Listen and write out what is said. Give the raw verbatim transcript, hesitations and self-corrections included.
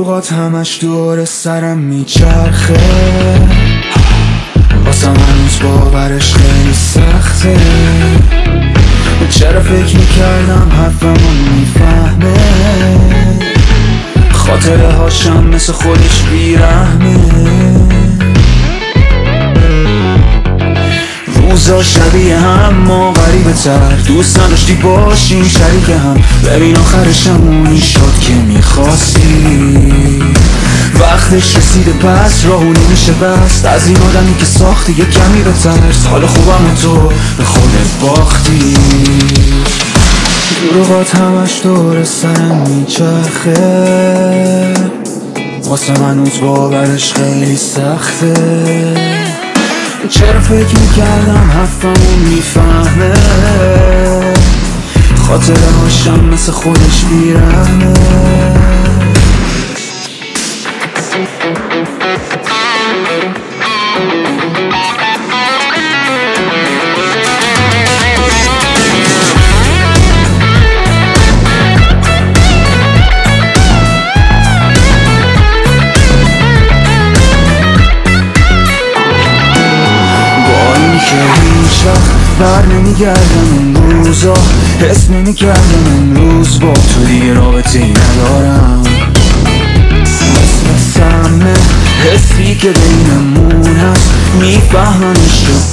اوقات همش دور سرم میچرخه، واسم هنوز باورش خیلی سخته. چرا فکر میکردم حرفمو میفهمه، خاطره هاشم مثل خودش بیرحمه. روزا شبیه هم ما غریبه تر، دوست نداشتی باشیم شریک هم. ببین آخرشم اونی شد که میخواستی، وقتش رسیده پس راهو نمیشه بست. از این آدمی که ساختی یه کمی بترس، حال خوبم تو به خودت باختی. دروغات همش دور سرم میچرخه، واسه من هنوز باورش خیلی سخته. چرا فکر میکردم حرفمو میفهمه، خاطره هاشم مثل خودش بیرحمه. بر نمیگردم اون روزا، حس نمیکردم امروز با تو دیگه رابطه ای ندارم. مثل سمه حسی که بینمون هست، میفهممش تو